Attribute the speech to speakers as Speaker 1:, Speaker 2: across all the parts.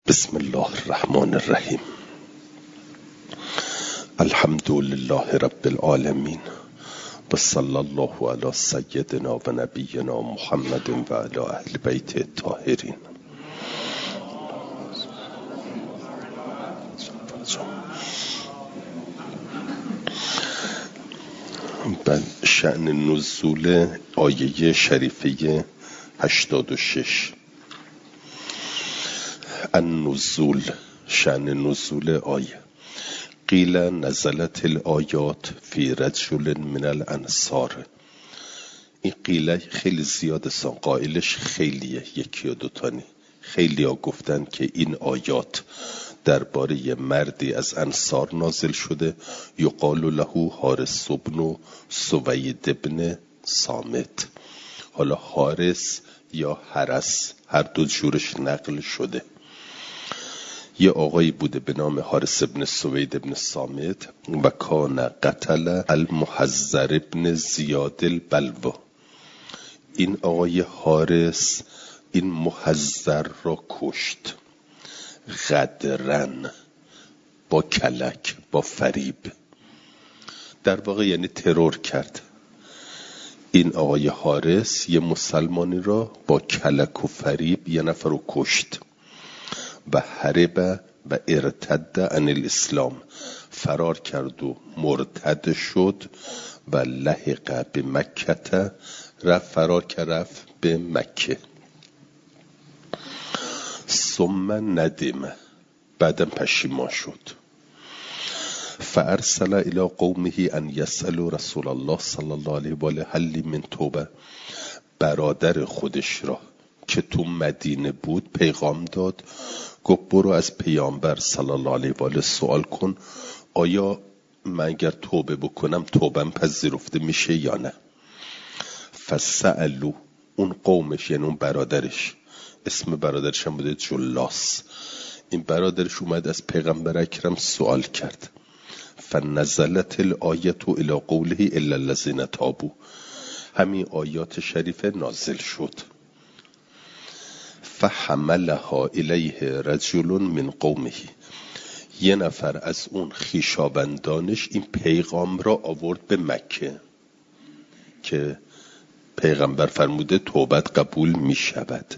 Speaker 1: بسم الله الرحمن الرحیم. الحمد لله رب العالمین و صلی الله علی سیدنا و نبینا محمد و علی اهل بیت الطاهرین. شأن نزول آیه شریفه 86. النزول، شأن نزول آیه. قیل نزلت الآیات فی رجل من الانصار. این قیل خیلی زیاده، قائلش خیلیه، یکی و دوتانی. خیلی ها گفتن که این آیات درباره مردی از انصار نازل شده، یقال له حارث بن سوید بن صامت. حالا حارث یا حرس هر دو جورش نقل شده. یه آقایی بوده به نام حارث بن سوید بن صامت و کان قتل المحذر بن زیاد البلوا. این آقای حارث این محذر را کشت، غدرن، با کلک، با فریب، در واقع یعنی ترور کرد. این آقای حارث یه مسلمانی را با کلک و فریب یه نفر رو کشت و حرب و ارتد عن الاسلام، فرار کرد و مرتد شد و لحق به مکه، رفت فرار کرد رفت به مکه. ثم ندم، بعدم پشیمان شد. فارسل الى قومه ان يسألوا رسول الله صلی الله علیه و آله هل من توبه. برادر خودش را که تو مدینه بود پیغام داد، گفت برو از پیامبر صلی الله علیه و آله سوال کن آیا من اگر توبه بکنم توبم پذیرفته میشه یا نه. فسألو، اون قومش یعنی اون برادرش، اسم برادرش هم بوده جلاس. این برادرش اومد از پیغمبر اکرم سوال کرد. فنزلت الآیت الى قوله الا الذین تابوا. همین آیات شریفه نازل شد. فحملها الیه رجل من قومه. یه نفر از اون خویشاوندانش این پیغام را آورد به مکه که پیغمبر فرموده توبت قبول می شود.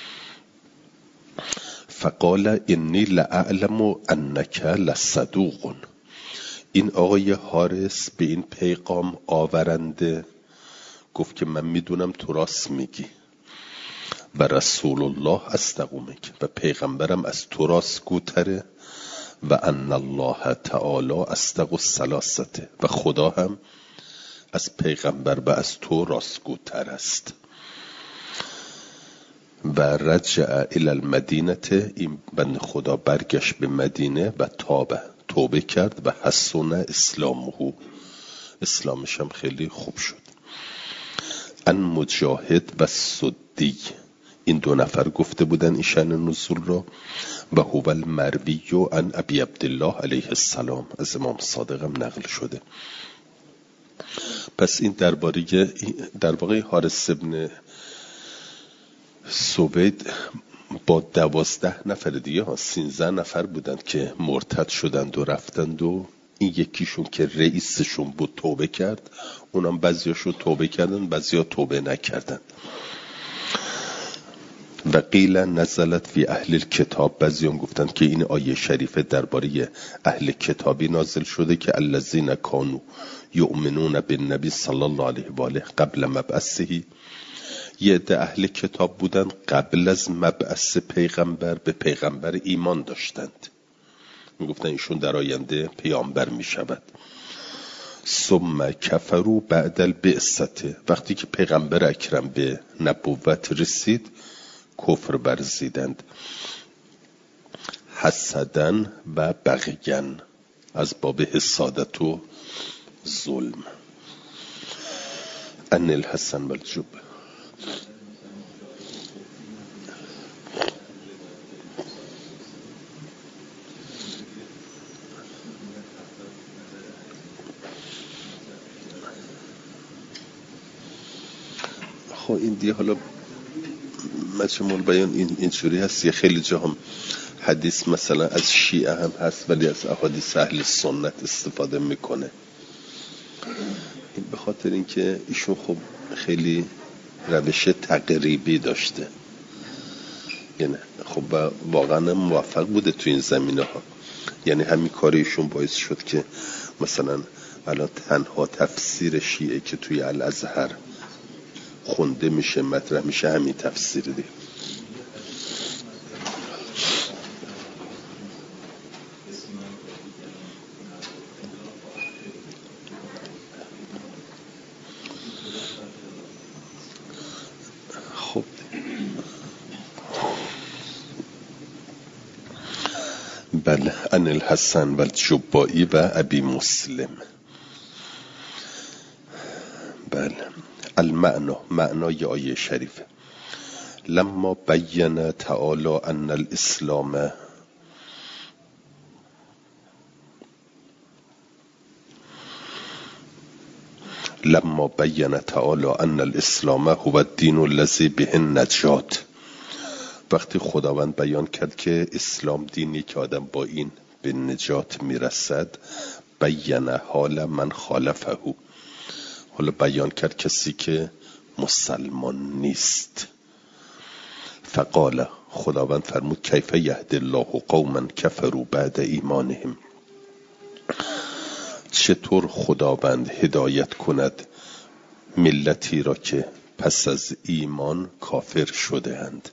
Speaker 1: فقال انی لأعلم انک لصدوق. این آقای حارث به این پیغام آورنده گفت که من میدونم تو راست میگی و رسول الله اصدق منک، و پیغمبرم از تو راست گوتره، و ان الله تعالی اصدق الثلاثه، و خدا هم از پیغمبر و از تو راست گوتر است. و رجع الی المدینه. این بند خدا برگشت به مدینه و توبه کرد و حسن اسلامه، اسلامش هم خیلی خوب شد. ان مجاهد و سدی، این دو نفر گفته بودن این شأن نزول را. و هو المروی عن ابی عبدالله علیه السلام، از امام صادق هم نقل شده. پس این در واقع حارث بن سوید با 12 نفر دیگه 13 نفر بودند که مرتد شدند و رفتند و این یکیشون که رئیسشون بود توبه کرد. اونم بعضیاشو توبه کردن، بعضیا توبه نکردن. و قیل نزلت فی اهل الکتاب. بعضیان گفتند که این آیه شریفه درباره اهل کتابی نازل شده که الذین کانوا یؤمنون بالنبی صلی الله علیه و آله قبل مبعثه. یه عده اهل کتاب بودند قبل از مبعث پیغمبر به پیغمبر ایمان داشتند، میگفتن ایشون در آینده پیامبر میشود. ثم کفروا بعد البعثه. وقتی که پیغمبر اکرم به نبوت رسید کفر ورزیدند. حسدن و بغیان، از باب حسادت و ظلم. ان الحسن والجب. خب این دیگه حالا مجموع بیان اینجوری هست. یه خیلی جا هم حدیث مثلا از شیعه هم هست ولی از احادیث اهل سنت استفاده میکنه. این به خاطر اینکه ایشون خب خیلی روش تقریبی داشته، یعنی خب واقعا موفق بوده تو این زمینه ها. یعنی همین کار ایشون باعث شد که مثلا الان تنها تفسیر شیعه که توی الازهر خونده میشه مطرح میشه همین تفسیر دیگه. خب بله. عن الحسن و الجبائی و ابی مسلم. بله. المعنى، معنای آیه شریفه. لما بین تعالی ان الاسلام لما بین تعالی ان الاسلام هو الدین الذی به النجات. وقتی خداوند بیان کرد که اسلام دینی که آدم با این به نجات میرسد، بیان حال من خالفه، حالا بیان کرد کسی که مسلمان نیست. فقال، خداوند فرمود کیف یهدی الله قوما کفروا بعد ایمانهم. چطور خداوند هدایت کند ملتی را که پس از ایمان کافر شده اند.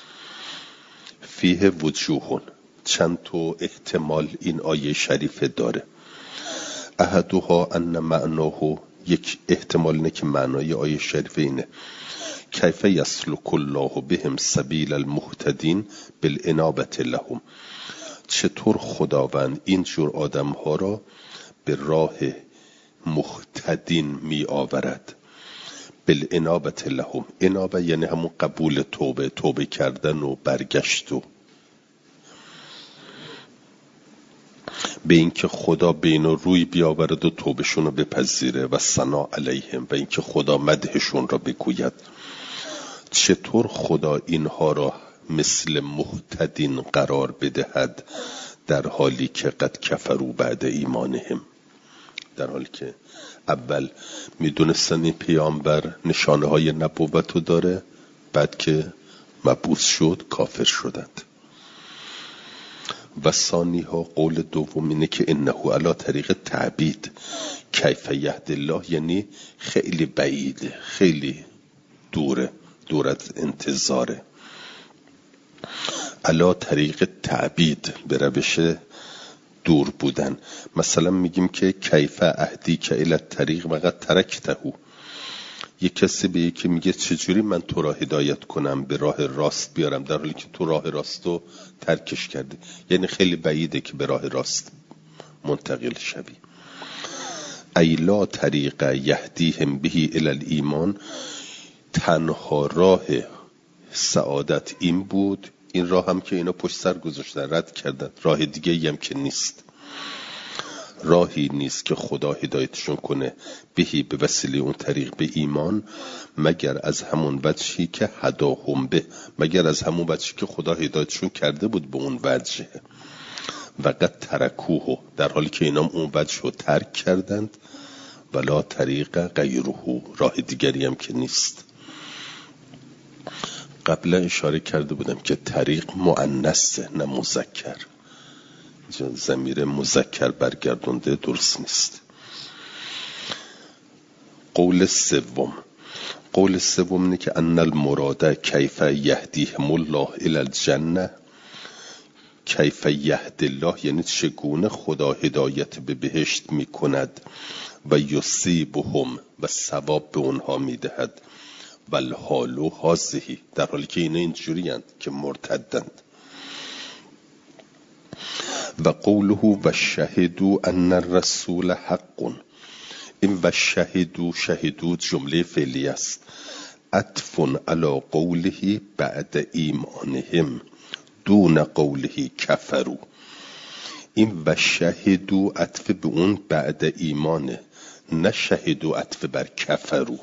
Speaker 1: فیه وجوهون، چند تا احتمال این آیه شریف داره. احدها ان معناه، یک احتمال اینه که معنای آیه شریف اینه کیف یسلک الله بهم سبیل المهتدین بالانابه لهم. چطور خداوند این جور آدم ها را به راه مهتدین می آورد. بالانابه لهم، انابه یعنی همون قبول توبه، توبه کردن و برگشت و به اینکه خدا بین روی بیاورد و توبهشون رو بپذیره و ثنا علیهم، و اینکه خدا مدحشون را بگوید. چطور خدا اینها را مثل مهتدین قرار بدهد در حالی که قد کفروا بعد ایمانهم، در حالی که اول میدونستن این پیامبر نشانه های نبوت رو داره، بعد که مبعوث شد کافر شدند. و ثانی ها، قول دوم اینه که انه علی طریق تعبید. کیف یهدی الله یعنی خیلی بعیده، خیلی دوره، دور از انتظاره. علی طریق تعبید، به روش دور بودن. مثلا میگیم که کیف اهدی که الی طریق وقت ترکته. یک کسی به یکی میگه چجوری من تو را هدایت کنم به راه راست بیارم در حالی که تو راه راست رو ترکش کردی. یعنی خیلی بعیده که به راه راست منتقل شوی. ایلا طریق یهدیهم بهی الی الایمان، تنها راه سعادت این بود، این راه هم که اینا پشت سر گذاشتن، رد کردن، راه دیگه هم که نیست، راهی نیست که خدا هدایتشون کنه بهی به وسیله اون طریق به ایمان، مگر از همون وجهی که هداهم به، مگر از همون وجهی که خدا هدایتشون کرده بود به اون وجه. وقت ترکوه، در حالی که اینا اون وجه رو ترک کردند. ولا طریق غیره، راه دیگری هم که نیست. قبلا اشاره کرده بودم که طریق مؤنثه نه مذکر، ضمیر مذکر برگردونده درست نیست. قول سوم اینه که ان المراد کیف یهدیهم الله الی الجنه. کیف یهدی الله یعنی چگونه خدا هدایت به بهشت میکند و یصیبهم و ثواب به اونها میدهد. والحال هذه، در حالی که اینا اینجوری اند که مرتدند. و قوله و شهدوا ان الرسول حق. این و شهدو جمله فعلی است، عطف علی قوله بعد ایمانهم دون قوله کفروا. این و شهدو عطف به اون بعد ایمانه، نه شهدو عطف بر کفروا.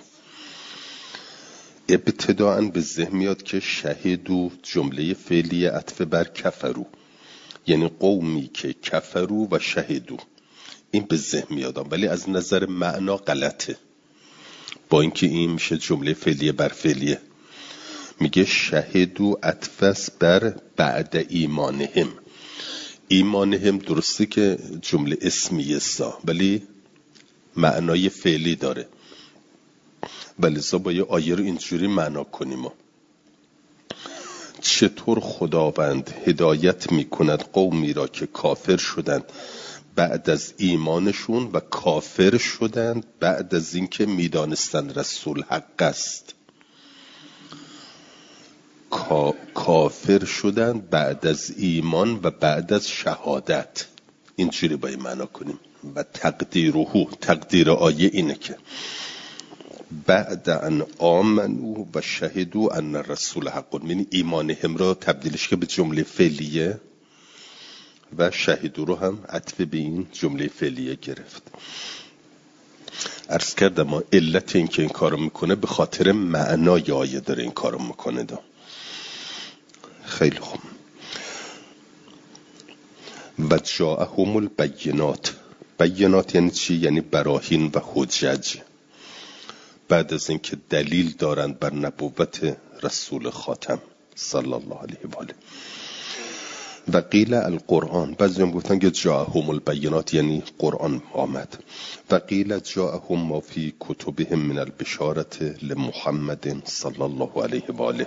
Speaker 1: ابتداءً به ذهن میاد که شهدو جمله فعلی عطف بر کفروا، یعنی قومی که کفرو و شهدو. این به ذهن میادم ولی از نظر معنا غلطه، با اینکه این میشه جمله فعلیه بر فعلیه. میگه شهدو عطف بر بعد ایمانهم. ایمانهم درسته که جمله اسمیه است ولی معنای فعلی داره، ولی با یه آیه رو اینجوری معنا کنیم. چطور خداوند هدایت میکند قومی را که کافر شدند بعد از ایمانشون و کافر شدند بعد از اینکه میدانستند رسول حق است. کافر شدند بعد از ایمان و بعد از شهادت. اینجوری باید معنا کنیم. و تقدیر آیه اینه که بعد ان آمنو و شهدو ان رسول حق، یعنی ایمانهم را تبدیلش که به جمله فعلیه و شهدو رو هم عطف به این جمله فعلیه گرفت. عرض کردم ما علت این که این کارو میکنه به خاطر معنای آیه داره این کارو میکنه. خیلی خوب. و جاءهم البینات. بینات یعنی چی؟ یعنی براهین و حجج. بعد از اینکه دلیل دارند بر نبوت رسول خاتم صلی الله علیه و آله. و قیل القرآن، بعضی هم گفتن که جاءهم البینات یعنی قرآن آمد. و قیل جاءهم ما فی کتبهم من البشارت لمحمد صلی الله علیه و آله.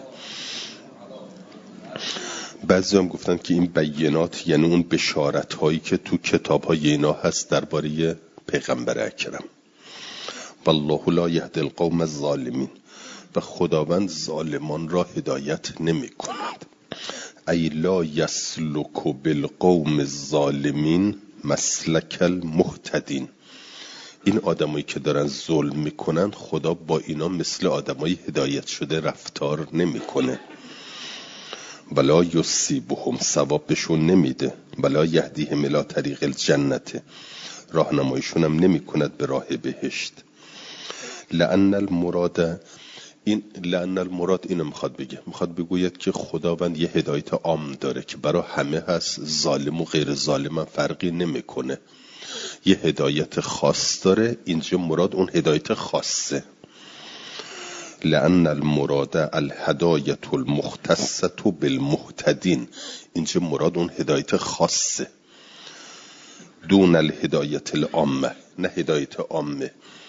Speaker 1: بعضی هم گفتن که این بینات یعنی اون بشارت هایی که تو کتاب های اینا هست درباره پیغمبر اکرم. والله لا یهدی القوم الظالمین، و خداوند ظالمان را هدایت نمی کند. ای لا یسلک بالقوم الظالمین مسلک المهتدین. این آدمایی که دارن ظلم میکنن خدا با اینا مثل آدمای هدایت شده رفتار نمیکنه. ولا یصیبهم، ثوابشون نمیده. ولا یهدیهم الی طریق الجنت، راهنماییشون هم نمیکند به راه بهشت. لأن المراد اینو میخواد بگوید که خداوند یه هدایت عام داره که برای همه هست، ظالم و غیر ظالم هم فرقی نمیکنه. یه هدایت خاص داره، اینجا مراد اون هدایت خاصه. لأن المراد الهدایت المختصة بالمهتدین، اینجا مراد اون هدایت خاصه. دون الهدایت العامه، نه هدایت عامه.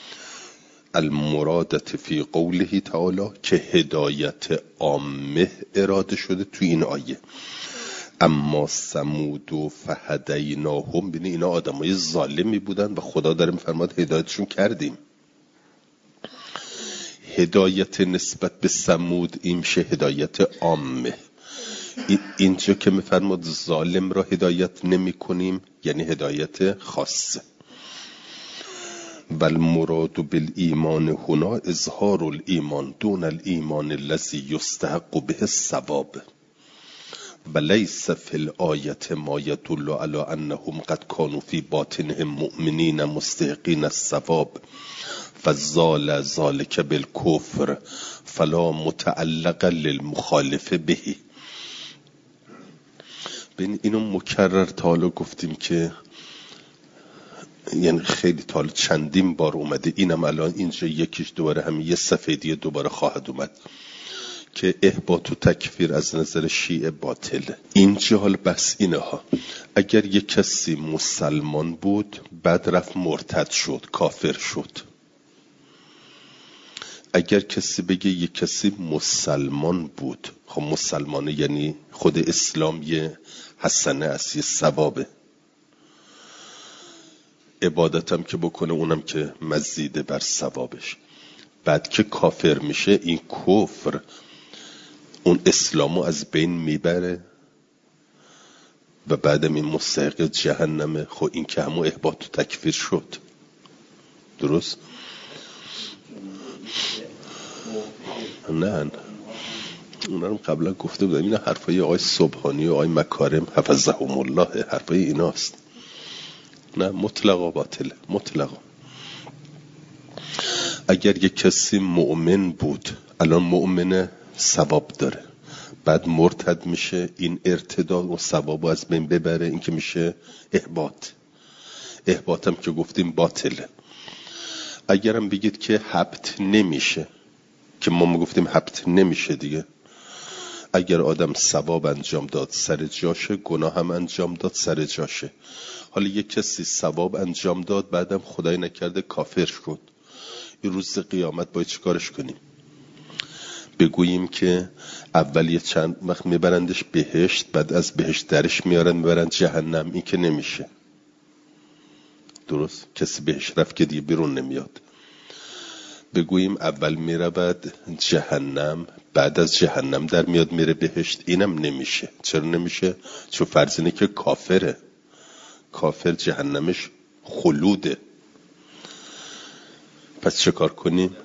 Speaker 1: المرادت فی قوله تعالی، که هدایت عامه اراده شده تو این آیه. اما ثمود و فهدیناهم، بینی اینا آدمای ظالمی بودن و خدا داره میفرماد هدایتشون کردیم. هدایت نسبت به ثمود این میشه هدایت عامه. اینجا که میفرماد ظالم را هدایت نمی کنیم یعنی هدایت خاصه. و المراد بالایمان هنا اظهار الایمان دون الایمان الذی یستحق به الثواب. و لیس فی الآیت ما یدل علی انهم قد کانوا فی باطنهم مؤمنین مستحقین الثواب فزال ذلک بالکفر فلا متعلق للمخالف به. ببین اینو مکرر تا حالا گفتیم که یعنی خیلی تا چندین بار اومده، اینم الان اینجا یکیش دوباره همین یه صفحه دیگه دوباره خواهد اومد که احباط و تکفیر از نظر شیعه باطله. اینجا حال بس اینه ها، اگر یک کسی مسلمان بود بعد رفت مرتد شد کافر شد، اگر کسی بگه یک کسی مسلمان بود، خب مسلمانه یعنی خود اسلام یه حسنه است، یه ثوابه، عبادتم که بکنه اونم که مزیده بر ثوابش. بعد که کافر میشه این کفر اون اسلامو از بین میبره و بعدم این مستحق جهنمه. خب این که همون احباط و تکفیر شد. درست؟ نه اونم قبلا گفته بودم، این حرفای آقای سبحانی و آقای مکارم حفظهم الله، حرفای ایناست. نه مطلقا باطله، مطلقا. اگر یک کسی مؤمن بود الان مؤمن ثواب داره، بعد مرتد میشه، این ارتداد و ثواب از بین ببره، این که میشه احباط هم که گفتیم باطله. اگرم بگید که حبط نمیشه، که ما میگفتیم حبط نمیشه دیگه، اگر آدم ثواب انجام داد سر جاشه، گناه هم انجام داد سر جاشه. حالا یک کسی ثواب انجام داد بعدم خدای نکرده کافر شد، این روز قیامت باید چیکارش کنیم؟ بگوییم که اول یه چند وقت میبرندش بهشت، بعد از بهشت درش میارن میبرند جهنم؟ این که نمیشه. درست؟ کسی بهشت رفت که دیگه بیرون نمیاد. بگوییم اول میرود جهنم، بعد از جهنم در میاد میره بهشت، اینم نمیشه. چرا نمیشه؟ چون فرض اینه که کافره، کافر جهنمش خلوده. پس چه کار کنیم؟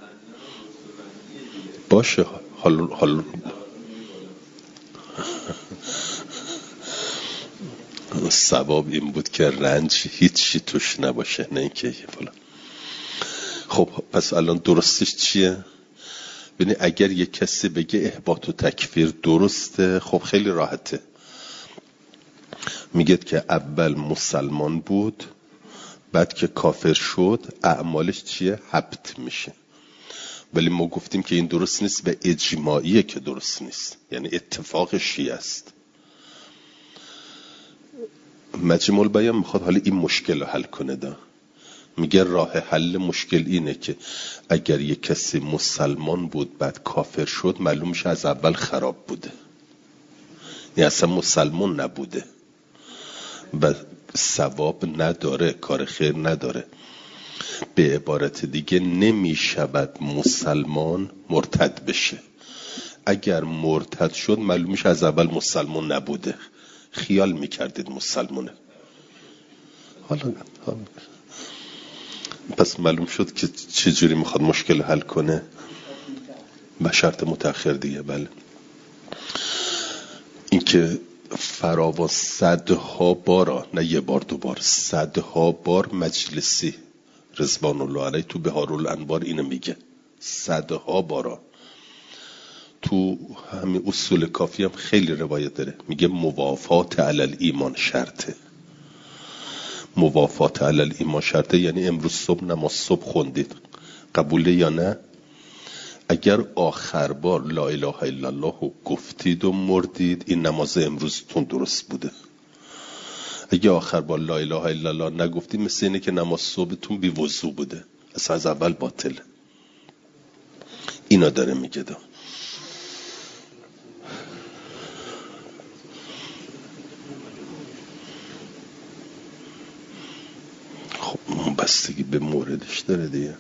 Speaker 1: باشه حال ثواب این بود که رنج هیچی توش نباشه، نه اینکه فلان. خب پس الان درستش چیه؟ ببین اگر یک کسی بگه احباط و تکفیر درسته، خب خیلی راحته. میگه که اول مسلمان بود، بعد که کافر شد اعمالش چیه؟ حبط میشه. ولی ما گفتیم که این درست نیست و اجماعیه که درست نیست، یعنی اتفاق شیعه است. مجمع البیان میخواد حالا این مشکل رو حل کنه. میگه راه حل مشکل اینه که اگر یک کسی مسلمان بود بعد کافر شد، معلوم میشه از اول خراب بوده، یعنی اصلا مسلمان نبوده و ثواب نداره، کار خیر نداره. به عبارت دیگه نمیشود مسلمان مرتد بشه. اگر مرتد شد معلوم میشه از اول مسلمان نبوده، خیال میکردید مسلمانه. حالا پس معلوم شد که چجوری میخواد مشکل حل کنه، به شرط متأخر دیگه. بله این که فراوان صدها بار، نه یه بار دو بار، صدها بار مجلسی رضوان الله علیه تو بهارالانوار اینو میگه، صدها بارا. تو همین اصول کافی هم خیلی روایت داره، میگه موافات علی ایمان شرطه. موافات علی ایمان شرطه یعنی امروز صبح نماز صبح خوندید، قبوله یا نه؟ اگر آخر بار لا اله الا الله گفتید و مردید، این نماز امروزتون درست بوده. اگه آخر بار لا اله الا الله نگفتید، مثل اینه که نماز صبحتون بی وضو بوده، اصلا از اول باطله. اینا داره میگه. خب بستگی به موردش داره دیگه.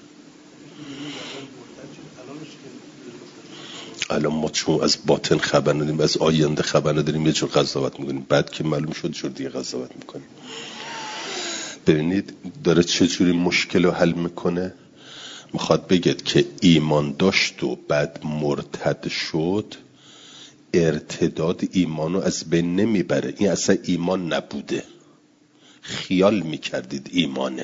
Speaker 1: الان ما چون از باطن خبر نداریم، از آینده خبر نداریم، یه جور قضاوت میکنیم، بعد که معلوم شد جور دیگه قضاوت میکنیم. ببینید داره چجوری مشکل رو حل میکنه. میخواد بگید که ایمان داشت و بعد مرتد شد، ارتداد ایمانو از بین نمیبره. این اصلا ایمان نبوده، خیال میکردید ایمانه.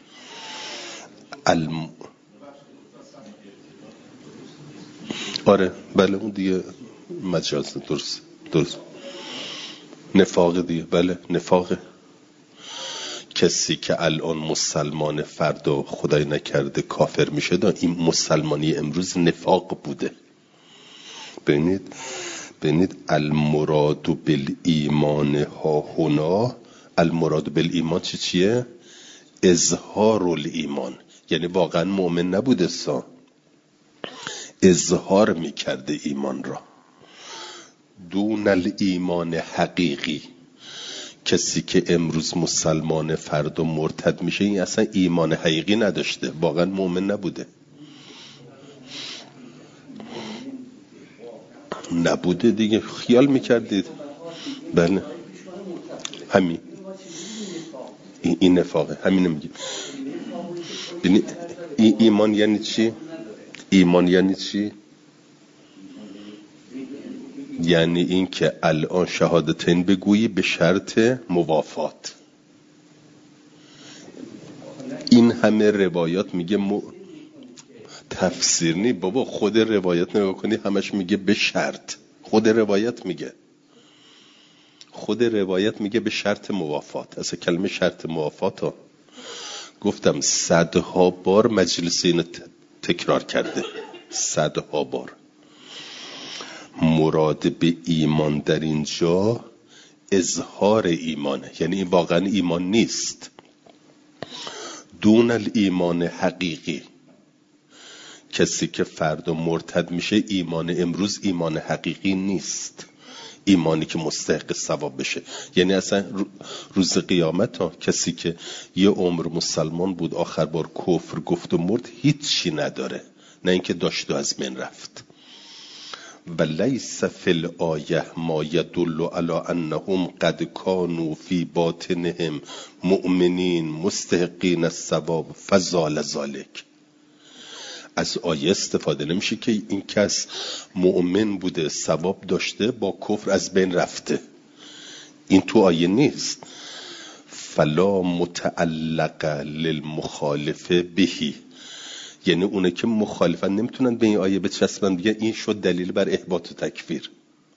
Speaker 1: آره بله اون دیگه مجاز، درست نفاق دیگه. بله نفاقه. کسی که الان مسلمان فردا خدای نکرده کافر میشه، این مسلمانی امروز نفاق بوده. ببینید المراد بالایمان ها هنا، المراد بالایمان چیه؟ اظهار الایمان، یعنی واقعا مؤمن نبوده، اظهار میکرده ایمان را. دون الایمان حقیقی، کسی که امروز مسلمان فردا مرتد میشه، این اصلا ایمان حقیقی نداشته، واقعا مؤمن نبوده. نبوده دیگه، خیال میکردید. بله همین این نفاقه، همین میگیم. ایمان یعنی چی؟ ایمان یعنی چی؟ یعنی این که الان شهادتین بگویی به شرط موافات. این همه روایات میگه تفسیر نی بابا، خود روایات نگاه کنی همش میگه به شرط. خود روایت میگه به شرط موافات. اصلا کلمه شرط موافات ها گفتم صدها بار مجلس اینو تکرار کرده، صدها بار. مراد به ایمان در اینجا اظهار ایمانه، یعنی واقعا ایمان نیست. دون الایمان حقیقی، کسی که فردا مرتد میشه ایمان امروز ایمان حقیقی نیست، ایمانی که مستحق ثواب بشه. یعنی اصلا روز قیامت ها کسی که یه عمر مسلمان بود آخر بار کفر گفت و مرد هیچی نداره، نه اینکه داشت و از من رفت. و لیس فی الآیه ما یدل علی انهم قد کانوا فی باطنهم مؤمنین مستحقین الثواب فزال ذلک. از آیه استفاده نمیشه که این کس مؤمن بوده ثواب داشته با کفر از بین رفته، این تو آیه نیست. فلا متعلق للمخالف بهی، یعنی اونه که مخالفن نمیتونن به این آیه بچسبن بگن این شد دلیل بر احباط و تکفیر.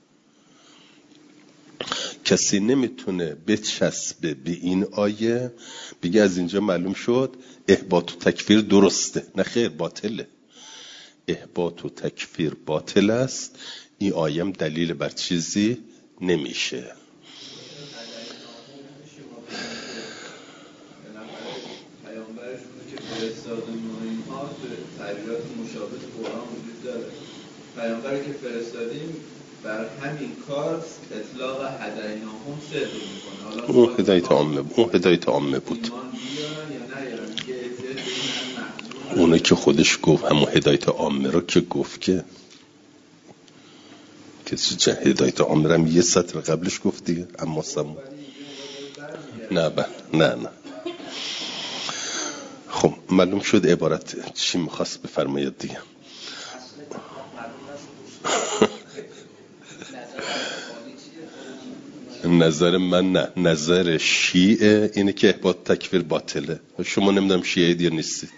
Speaker 1: کسی نمیتونه بچسبه به این آیه بگه از اینجا معلوم شد احباط و تکفیر درسته. نه خیر، باطله. احباط و تکفیر باطل است. این آیه هم دلیل بر چیزی نمیشه.
Speaker 2: تعبیرات مشابه قرآن وجود داره. پیامبری که فرستادیم بر همین کار اطلاق هدیناهم صدق میکنه.
Speaker 1: اون هدایت عامه بود. اونه که خودش گفت همون هدایت عامه رو که گفت که چه هدایت عامه رو هم یه سطر قبلش گفت دیگه. اما سمون نه خب معلوم شد عبارت چی میخواست بفرماید دیگه. نظر من نه، نظر شیعه اینه که احباط تکفیر باطله. شما نمیدونم شیعه یا نیستید.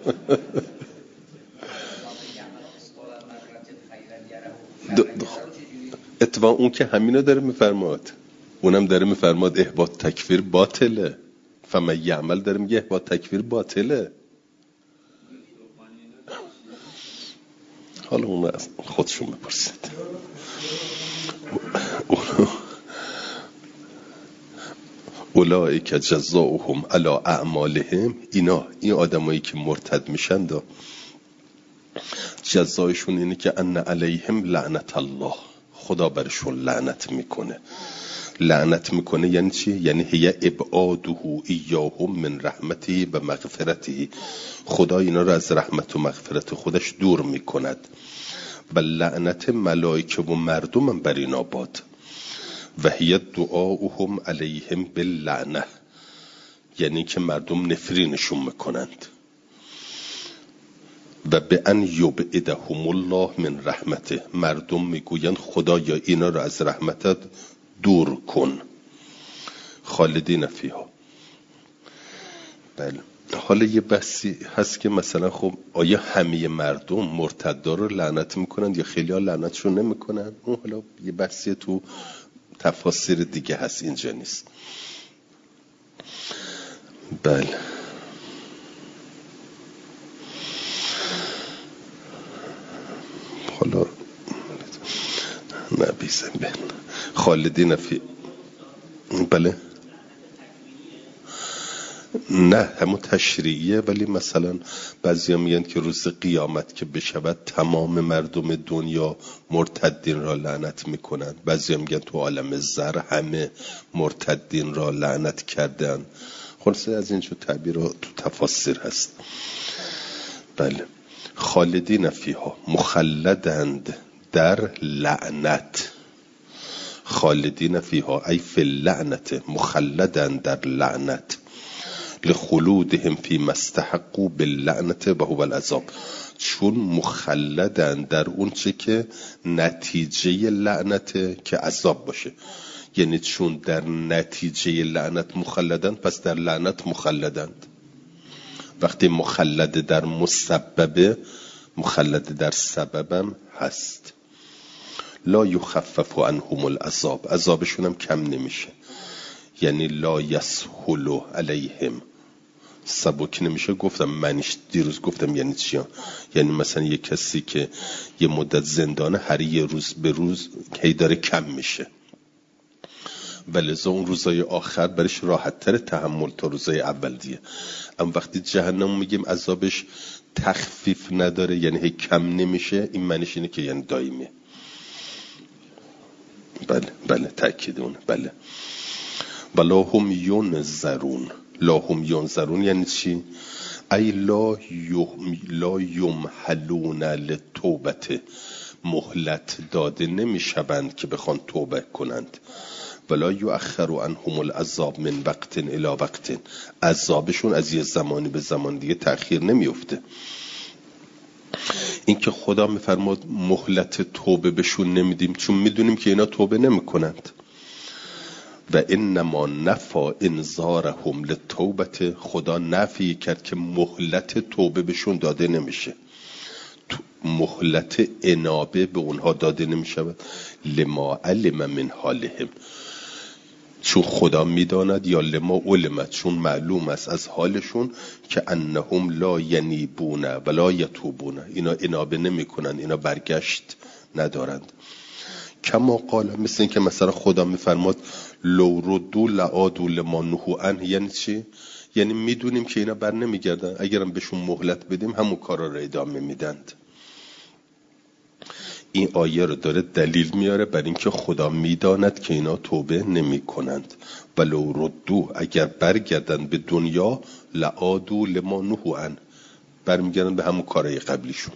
Speaker 1: اتفاقا اون که همینو داره میفرماد، اونم داره میفرماد احباط تکفیر باطله. فمن یعمل داره میگه احباط تکفیر باطله. حالا اون از خودشون بپرسید. اولئک جزاؤهم علی اعمالهم، این آدمایی که مرتد میشن دا جزایشون اینه که ان علیهم لعنت الله، خدا برشون لعنت میکنه. لعنت میکنه یعنی چی؟ یعنی هی ابعاده ایاهم من رحمته و مغفرته، خدا اینا رو از رحمت و مغفرت خودش دور میکند. و لعنت ملائکه و مردم هم بر اینا باد. و هی دعاؤهم علیهم باللعنه، یعنی که مردم نفرینشون میکنند. و به ان یبعدهم الله من رحمته، مردم میگویند خدایا اینا رو از رحمتت دور کن. خالدین فیها. بله. حالا یه بحثی هست که مثلا خب آیا همه مردم مرتدا رو لعنت میکنند یا خیلی ها لعنتشون نمیکنند؟ اون حالا یه بحثی تو تفاسیر دیگه هست، اینجا نیست. بله. حالا نبیزم بین خالدین فی، بله نه همون تشریعیه، ولی مثلا بعضی ها میگن که روز قیامت که بشود تمام مردم دنیا مرتدین را لعنت میکنن. بعضی ها میگن تو عالم زر همه مرتدین را لعنت کردن. خلاصه از اینجور تعبیر تو تفاسیر هست. بله. خالدین فیها، مخلدند در لعنت. خالدین فیها ای فی اللعنت، مخلدند در لعنت. لخلودهم فی مستحقوا باللعنت و هو العذاب، چون مخلدن در اون چه که نتیجه لعنت که عذاب باشه. یعنی چون در نتیجه لعنت مخلدن پس در لعنت مخلدند. وقتی مخلد در مسببه مخلد در سببم هست. لا یخفف عنهم العذاب، عذابشون هم کم نمیشه. یعنی لا یسهل علیهم، سبک نمیشه. گفتم منیش دیروز گفتم یعنی چی؟ یعنی مثلا یه کسی که یه مدت زندانه، هر یه روز به روز هی داره کم میشه، ولذا اون روزای آخر برش راحت تر تحمل تا روزای اول دیگه. اما وقتی جهنم میگیم عذابش تخفیف نداره، یعنی هی کم نمیشه، این معنیش اینه که یعنی دائمیه. بله تأکید اونه. بله. ولا هم ینظرون، لا هم ینظرون یعنی چی؟ ای لا یمهلون للتوبه، مهلت داده نمیشوند که بخوان توبه کنند. ولا یؤخر عنهم العذاب من وقت الی وقت، عذابشون از یه زمانی به زمان دیگه تأخیر نمیفته. این که خدا میفرماد مهلت توبه بهشون نمیدیم چون میدونیم که اینا توبه نمیکنند. و انما نفا انذارهم للتوبه، خدا نفی کرد که مهلت توبه بهشون داده نمیشه، مهلت انابه به اونها داده نمیشه. لما علم من حالهم، چون خدا میداند، یا لما علمت، چون معلوم است از حالشون، که انهم لا ینیبون ولا یتوبون، اینا انابه نمی کنند، اینا برگشت ندارند. کما قال، مثل این که مثلا خدا میفرماد لو ردو لعادو لما نهوا عنه، یعنی چی؟ یعنی میدونیم که اینا بر نمیگردن، اگرم بهشون مهلت بدیم همون کارا رو ادامه میدند. این آیه رو داره دلیل میاره بر اینکه خدا میداند که اینا توبه نمی کنند. ولو ردو، اگر برگردن به دنیا، لعادو لما نهوا عنه، برمیگردن به همون کارهای قبلیشون.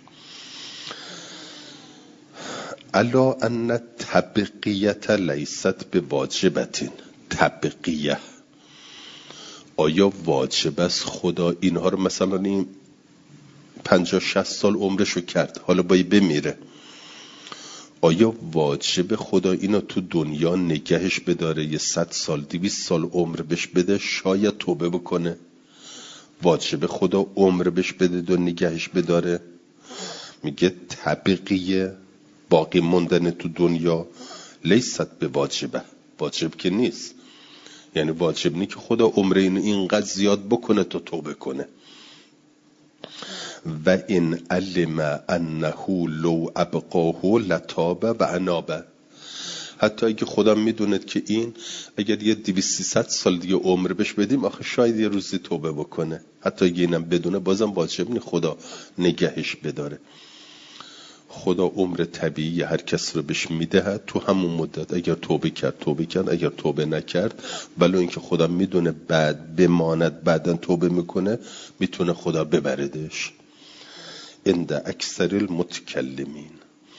Speaker 1: الا ان تبقیت لیست به واجبتین، تبقیه، آیا واجب است خدا اینها رو مثلا این 50-60 سال عمرشو کرد، حالا باید بمیره، آیا واجب خدا اینو تو دنیا نگهش بداره، یه 100 سال 200 سال عمر بهش بده شاید توبه بکنه؟ واجب خدا عمر بهش بده و نگهش بداره؟ میگه طبقیه، باقی موندن تو دنیا، لیست به واجبه، واجب که نیست. یعنی واجب نیست که خدا عمر اینقدر زیاد بکنه تا توبه کنه. و این علم انه لو ابقاه لتاب و انابه، حتی اگه خدا میدوند که این اگر یه 200-300 سال دیگه عمر بهش بدیم آخه شاید یه روزی توبه بکنه، حتی اگه اینم بدونه بازم واجب نیست خدا نگهش بداره. خدا عمر طبیعی هر کس رو بهش میدهد، تو همون مدت اگر توبه کرد، اگر توبه نکرد، ولو اینکه خدا میدونه بعد بماند بعدن توبه میکنه، میتونه خدا ببردش. عند اکثر المتکلمین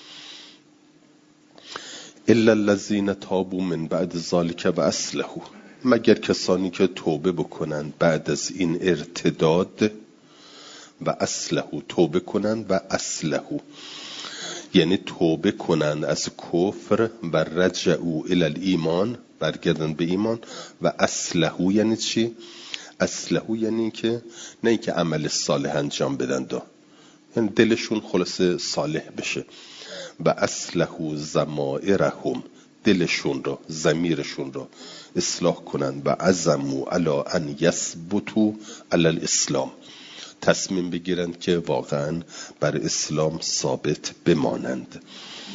Speaker 1: الا الذين تابوا من بعد ذلك و اصلحوا، مگر کسانی که توبه بکنند بعد از این ارتداد، و اصلحوا، توبه کنند و اصلحوا، یعنی توبه کنند از کفر، و رجعوا الی الایمان، برگردن به ایمان، و اصلحوا یعنی چی؟ اصلحوا یعنی که نه اینکه عمل صالح انجام بدن، یعنی دلشون خلاصه صالح بشه. و اصلحوا ضمائرهم، دلشون رو، ضمیرشون رو اصلاح کنند. و عزموا علی ان یثبتوا علی الاسلام، تصمیم بگیرند که واقعا بر اسلام ثابت بمانند.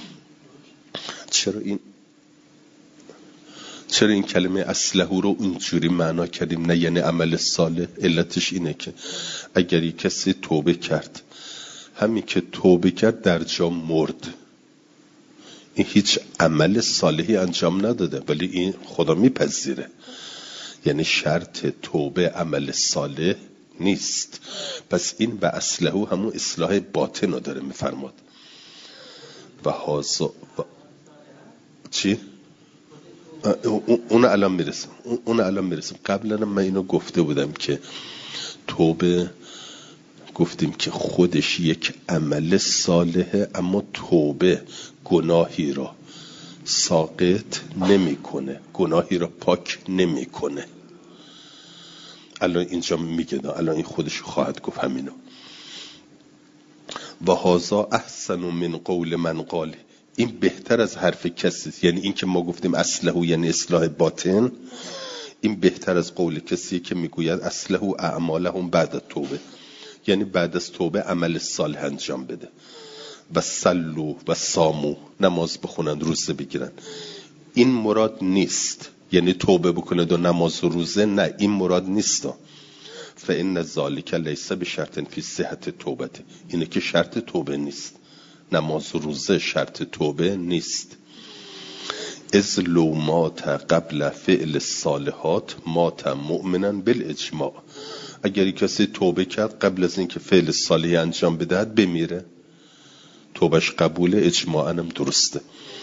Speaker 1: چرا این کلمه اصلحوا رو اینجوری معنا کردیم نه یعنی عمل صالح؟ علتش اینه که اگر یک کسی توبه کرد، همین که توبه کرد در جا مرد، این هیچ عمل صالحی انجام نداده، ولی این خدا میپذیره. یعنی شرط توبه عمل صالح نیست. پس این و اصلحوا همون اصلاح باطن رو داره میفرماد. و هازا چی؟ اون الان میرسم. قبلا من اینو گفته بودم که توبه، گفتیم که خودش یک عمل صالحه، اما توبه گناهی را ساقط نمیکنه، گناهی را پاک نمیکنه. الان اینجا میگه، الان این خودش خواهد گفت همینو. و هازا احسن من قول من قال، این بهتر از حرف کسی، یعنی این که ما گفتیم اصلحو یعنی اصلاح باطن، این بهتر از قول کسی که میگوید اصلحو اعمالهم بعد توبه، یعنی بعد از توبه عمل صالح انجام بده. و صلو و صامو، نماز بخونن، روزه بگیرن. این مراد نیست یعنی توبه بکنه و نماز و روزه، نه این مراد نیست. فإن ذلک لیس بشرط فی صحت توبه، اینه که شرط توبه نیست، نماز و روزه شرط توبه نیست. از لو مات قبل فعل الصالحات مات مؤمنا بالاجماع، اگر کسی توبه کرد قبل از اینکه فعل صالح انجام بدهد بمیره، توبهش قبول، اجماعاً هم درسته.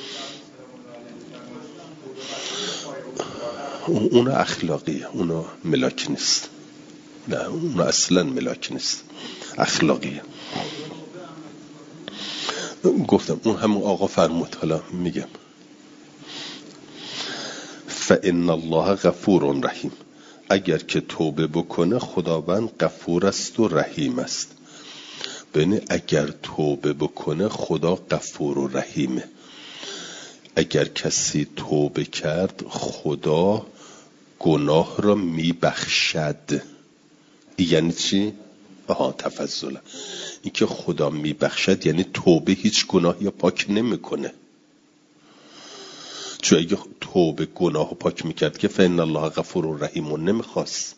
Speaker 1: اون اخلاقیه، اون ملاک نیست، نه اون اصلا ملاک نیست، اخلاقیه. گفتم اون همون آقا فرمود، حالا میگم. فإن الله غفور رحیم، اگر که توبه بکنه خداوند غفور است و رحیم است. ببین اگر توبه بکنه خدا غفور و رحیمه. اگر کسی توبه کرد خدا گناه را میبخشد. یعنی چی؟ تفضل. این که خدا میبخشد یعنی توبه هیچ گناهی پاک نمیکنه. چون اگه توبه گناه پاک میکرد که فإن الله غفور رحیم نمیخواست.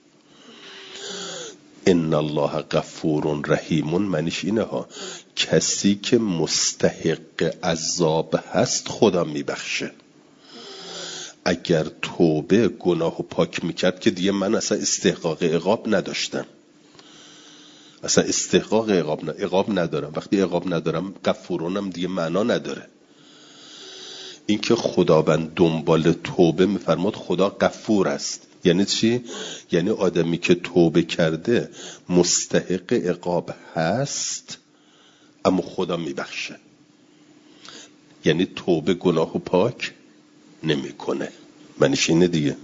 Speaker 1: ان الله غفور رحیم معنیش اینه ها، کسی که مستحق عذاب هست خدا میبخشه. اگر توبه گناه پاک میکرد که دیگه من اصلا استحقاق عقاب نداشتم، اصلا استحقاق عقاب ندارم. وقتی عقاب ندارم غفورونم دیگه معنا نداره. این که خداوند دنبال توبه میفرماد خدا غفور است. یعنی چی؟ یعنی آدمی که توبه کرده مستحق عقاب هست اما خدا میبخشه. یعنی توبه گناه پاک نمیکنه، معنیش اینه دیگه.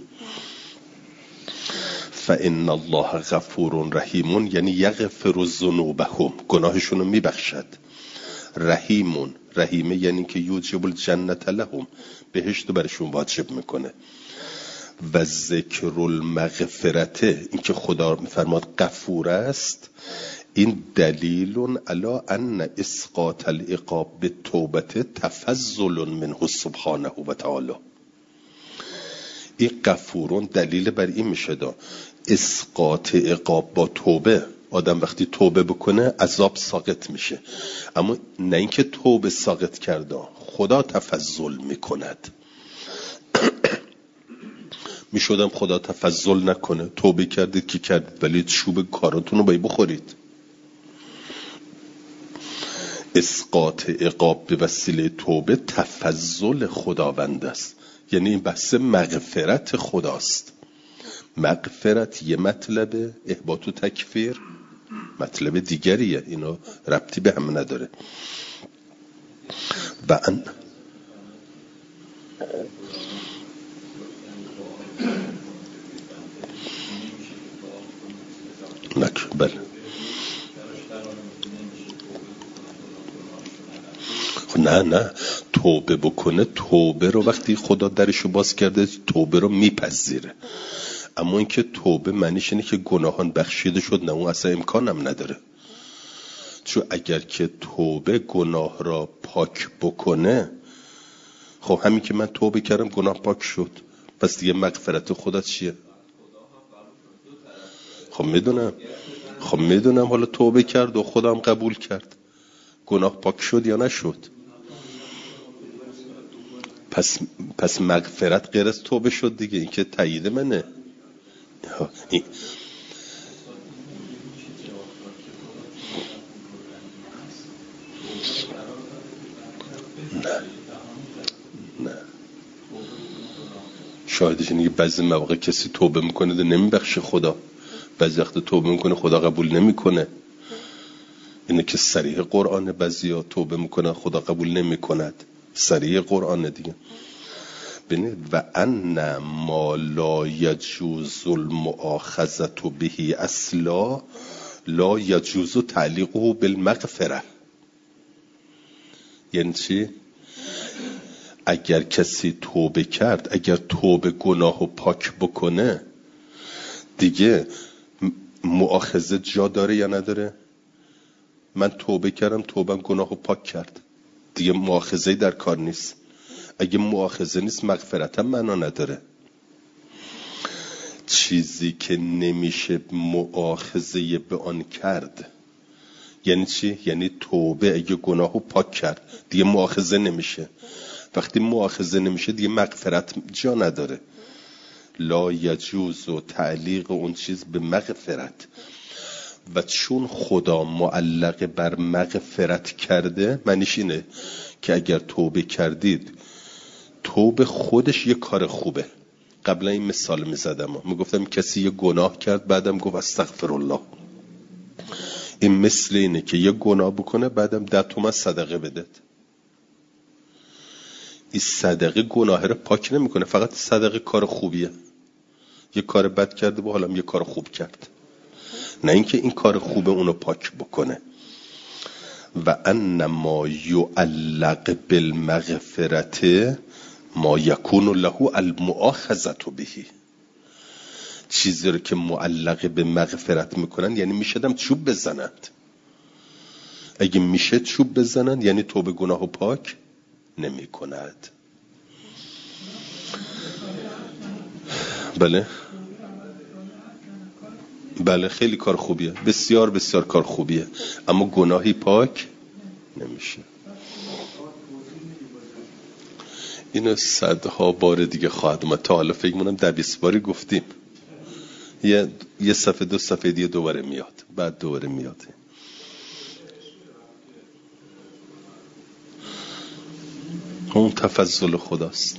Speaker 1: فإن الله غفور رحیم یعنی یغفر ذنوبهم، گناهشونو میبخشد. رحیمون، رحیمه یعنی که یوجب الجنت لهم، بهشت برشون واجب میکنه. و ذکر المغفرت، این که خدا میفرماد غفور است، این دلیل علی ان اسقاط العقاب بالتوبه تفضل منه سبحانه و تعالی. این غفورون دلیل بر این میشه دا اسقاط عقاب با توبه. آدم وقتی توبه بکنه عذاب ساقط میشه، اما نه اینکه توبه ساقط کرده، خدا تفضل میکند. میشودم خدا تفضل نکنه، توبه کردید که کردید ولی چوب کاراتون رو باید بخورید. اسقاط عقاب به وسیله توبه تفضل خداوند است، یعنی این بحث مغفرت خداست. مغفرت یه مطلبه، احباط و تکفیر مطلب دیگریه، اینا ربطی به هم نداره. و ان بله نه توبه بکنه، توبه رو وقتی خدا درشو باز کرده توبه رو میپذیره. اما اینکه توبه معنیش اینه که گناهان بخشیده شد، نه اون اصلا امکانم نداره. چون اگر که توبه گناه را پاک بکنه، خب همین که من توبه کردم گناه پاک شد، پس دیگه مغفرت خدا چیه؟ خب میدونم حالا توبه کرد و خودم قبول کرد، گناه پاک شد یا نشد؟ پس مغفرت غیر از توبه شد دیگه، این که تایید منه. نه شاهدش اینه که بعضی مواقع کسی توبه میکنه و نمیبخشه خدا، بعضی وقت توبه میکنه خدا قبول نمیکنه. اینه که صریح قرآن، بعضیا توبه میکنه خدا قبول نمیکند، صریح قرآن دیگه. ببینید و ان ما لا یجوز المؤاخذه به اصلا لا یجوز تعلیقه بالمغفره. یعنی چی؟ اگر کسی توبه کرد، اگر توبه گناه و پاک بکنه، دیگه مؤاخذه جا داره یا نداره؟ من توبه کردم، توبه گناه و پاک کرد، دیگه مؤاخذه در کار نیست. اگه مؤاخذه نیست مغفرتم معنا نداره. چیزی که نمیشه مؤاخذه به آن کرد یعنی چی؟ یعنی توبه اگه گناه و پاک کرد دیگه مؤاخذه نمیشه. وقتی مؤاخذه نمیشه دیگه مغفرت جا نداره. لا یجوز و تعلیق اون چیز به مغفرت، و چون خدا معلق بر مغفرت کرده معنیش اینه که اگر توبه کردید، توبه خودش یه کار خوبه. قبلا این مثال میزدم، میگفتم کسی یه گناه کرد بعدم گفت استغفرالله. این مثل اینه که یه گناه بکنه بعدم 10 تومن صدقه بده. این صدقه گناه رو پاک نمیکنه، فقط صدقه کار خوبیه. یه کار بد کرده و حالا یه کار خوب کرد، نه اینکه این کار خوبه اونو پاک بکنه. و انما یعلق بالمغفرت ما یکون له المؤاخذه به، چیزی رو که معلق به مغفرت میکنن یعنی میشدم چوب بزنند. اگه میشه چوب بزنند یعنی توبه گناه و پاک نمی کند. بله خیلی کار خوبیه، بسیار بسیار کار خوبیه، اما گناهی پاک نمیشه. اینو صدها بار دیگه خواهد اومد. تا حالا فکر منم 10-20 باری گفتیم. یه صفحه 2 صفحه دیگه دوباره میاد، بعد دوباره میاد. اون تفضل خداست.